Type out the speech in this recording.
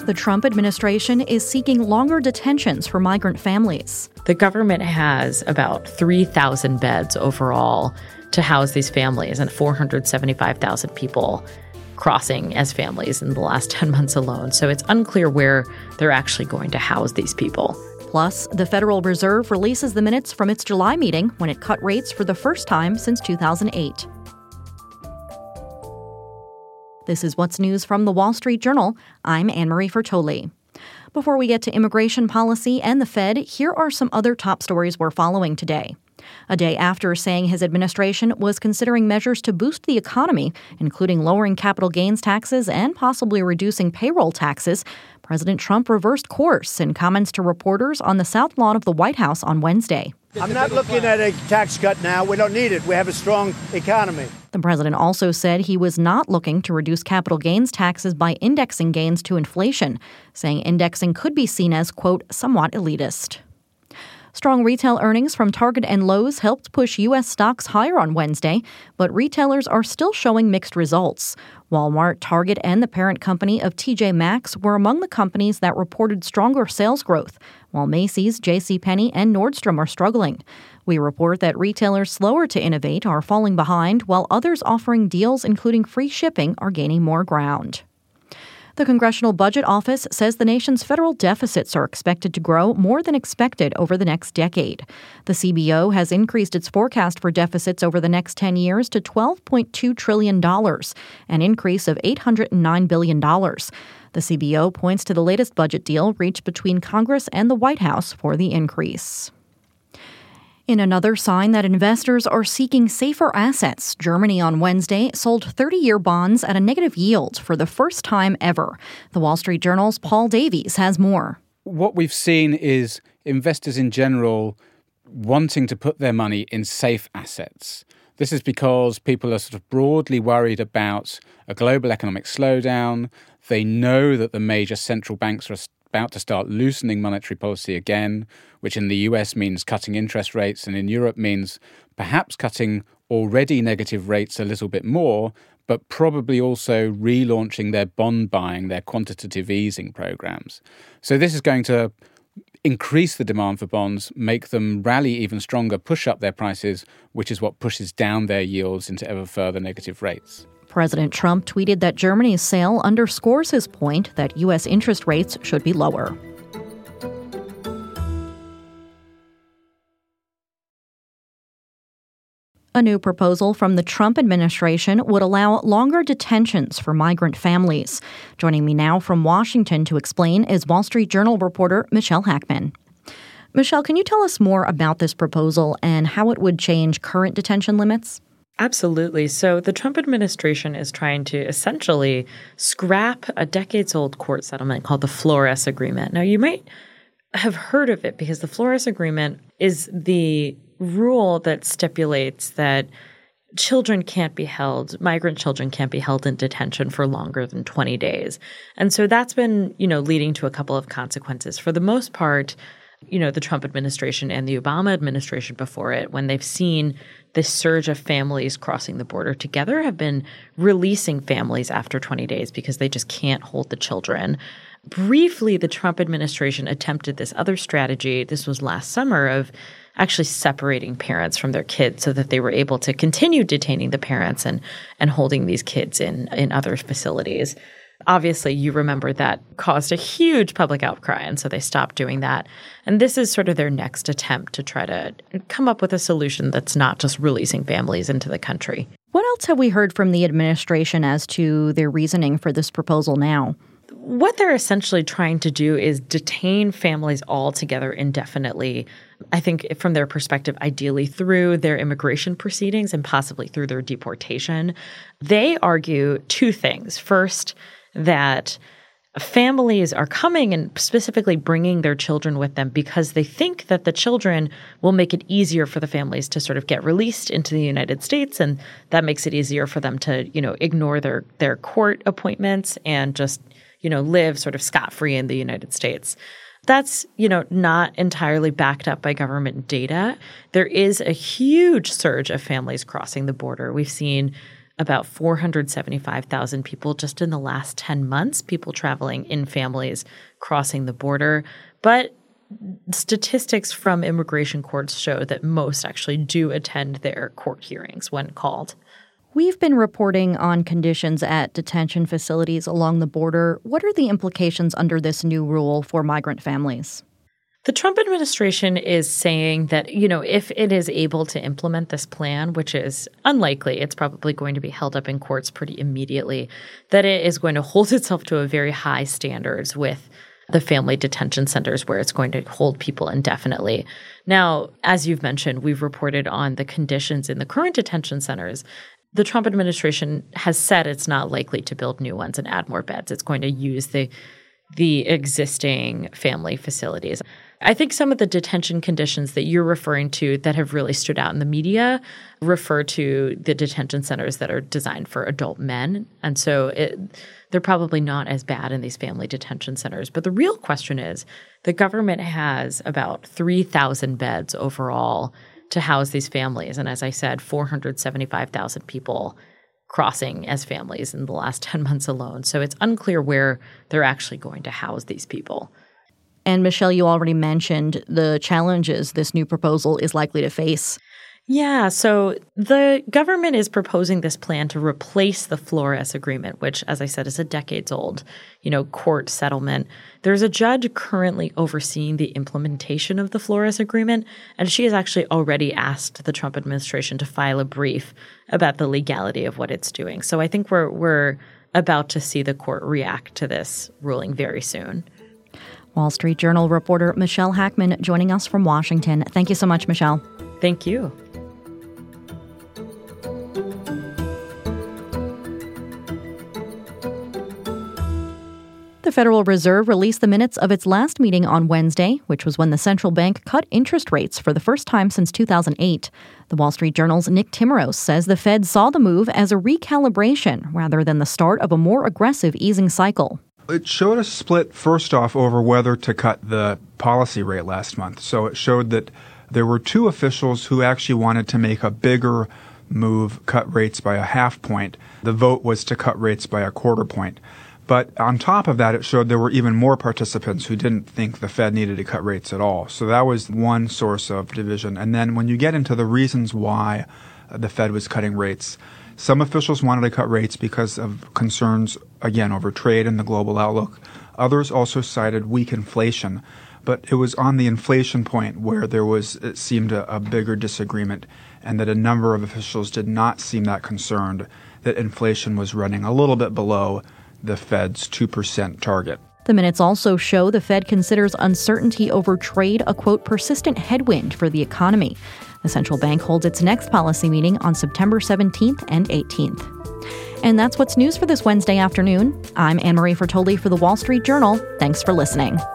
the Trump administration is seeking longer detentions for migrant families. The government has about 3,000 beds overall to house these families and 475,000 people crossing as families in the last 10 months alone. So it's unclear where they're actually going to house these people. Plus, the Federal Reserve releases the minutes from its July meeting when it cut rates for the first time since 2008. This is What's News from The Wall Street Journal. I'm Anne-Marie Fertoli. Before we get to immigration policy and the Fed, here are some other top stories we're following today. A day after saying his administration was considering measures to boost the economy, including lowering capital gains taxes and possibly reducing payroll taxes, President Trump reversed course in comments to reporters on the South Lawn of the White House on Wednesday. I'm not looking at a tax cut now. We don't need it. We have a strong economy. The president also said he was not looking to reduce capital gains taxes by indexing gains to inflation, saying indexing could be seen as, quote, somewhat elitist. Strong retail earnings from Target and Lowe's helped push U.S. stocks higher on Wednesday, but retailers are still showing mixed results. Walmart, Target, and the parent company of TJ Maxx were among the companies that reported stronger sales growth, while Macy's, JCPenney, and Nordstrom are struggling. We report that retailers slower to innovate are falling behind, while others offering deals including free shipping are gaining more ground. The Congressional Budget Office says the nation's federal deficits are expected to grow more than expected over the next decade. The CBO has increased its forecast for deficits over the next 10 years to $12.2 trillion, an increase of $809 billion. The CBO points to the latest budget deal reached between Congress and the White House for the increase. In another sign that investors are seeking safer assets, Germany on Wednesday sold 30-year bonds at a negative yield for the first time ever. The Wall Street Journal's Paul Davies has more. What we've seen is investors in general wanting to put their money in safe assets. This is because people are sort of broadly worried about a global economic slowdown. They know that the major central banks are about to start loosening monetary policy again, which in the US means cutting interest rates and in Europe means perhaps cutting already negative rates a little bit more, but probably also relaunching their bond buying, their quantitative easing programs. So this is going to increase the demand for bonds, make them rally even stronger, push up their prices, which is what pushes down their yields into ever further negative rates. President Trump tweeted that Germany's sale underscores his point that U.S. interest rates should be lower. A new proposal from the Trump administration would allow longer detentions for migrant families. Joining me now from Washington to explain is Wall Street Journal reporter Michelle Hackman. Michelle, can you tell us more about this proposal and how it would change current detention limits? Absolutely. So the Trump administration is trying to essentially scrap a decades-old court settlement called the Flores Agreement. Now, you might have heard of it because the Flores Agreement is the rule that stipulates that migrant children can't be held in detention for longer than 20 days. And so that's been, leading to a couple of consequences. For the most part, the Trump administration and the Obama administration before it, when they've seen this surge of families crossing the border together, have been releasing families after 20 days because they just can't hold the children. Briefly, the Trump administration attempted this other strategy. This was last summer of actually separating parents from their kids so that they were able to continue detaining the parents and holding these kids in other facilities. Obviously, you remember that caused a huge public outcry, and so they stopped doing that. And this is sort of their next attempt to try to come up with a solution that's not just releasing families into the country. What else have we heard from the administration as to their reasoning for this proposal now? What they're essentially trying to do is detain families altogether indefinitely, I think from their perspective, ideally through their immigration proceedings and possibly through their deportation. They argue two things. First, that families are coming and specifically bringing their children with them because they think that the children will make it easier for the families to sort of get released into the United States, and that makes it easier for them to, ignore their court appointments and just, live sort of scot-free in the United States. That's, not entirely backed up by government data. There is a huge surge of families crossing the border. We've seen about 475,000 people just in the last 10 months, people traveling in families crossing the border. But statistics from immigration courts show that most actually do attend their court hearings when called. We've been reporting on conditions at detention facilities along the border. What are the implications under this new rule for migrant families? The Trump administration is saying that, if it is able to implement this plan, which is unlikely, it's probably going to be held up in courts pretty immediately, that it is going to hold itself to a very high standards with the family detention centers where it's going to hold people indefinitely. Now, as you've mentioned, we've reported on the conditions in the current detention centers. The Trump administration has said it's not likely to build new ones and add more beds. It's going to use the existing family facilities. I think some of the detention conditions that you're referring to that have really stood out in the media refer to the detention centers that are designed for adult men. And so they're probably not as bad in these family detention centers. But the real question is, the government has about 3,000 beds overall to house these families. And as I said, 475,000 people crossing as families in the last 10 months alone. So it's unclear where they're actually going to house these people. And Michelle, you already mentioned the challenges this new proposal is likely to face. Yeah, so the government is proposing this plan to replace the Flores Agreement, which, as I said, is a decades-old, court settlement. There's a judge currently overseeing the implementation of the Flores Agreement, and she has actually already asked the Trump administration to file a brief about the legality of what it's doing. So I think we're about to see the court react to this ruling very soon. Wall Street Journal reporter Michelle Hackman joining us from Washington. Thank you so much, Michelle. Thank you. The Federal Reserve released the minutes of its last meeting on Wednesday, which was when the central bank cut interest rates for the first time since 2008. The Wall Street Journal's Nick Timmeros says the Fed saw the move as a recalibration rather than the start of a more aggressive easing cycle. It showed a split, first off, over whether to cut the policy rate last month. So it showed that there were two officials who actually wanted to make a bigger move, cut rates by a half point. The vote was to cut rates by a quarter point. But on top of that, it showed there were even more participants who didn't think the Fed needed to cut rates at all. So that was one source of division. And then when you get into the reasons why the Fed was cutting rates, some officials wanted to cut rates because of concerns, again, over trade and the global outlook. Others also cited weak inflation. But it was on the inflation point where it seemed a bigger disagreement, and that a number of officials did not seem that concerned that inflation was running a little bit below the Fed's 2% target. The minutes also show the Fed considers uncertainty over trade a, quote, persistent headwind for the economy. The central bank holds its next policy meeting on September 17th and 18th. And that's what's news for this Wednesday afternoon. I'm Anne Marie Fertoli for the Wall Street Journal. Thanks for listening.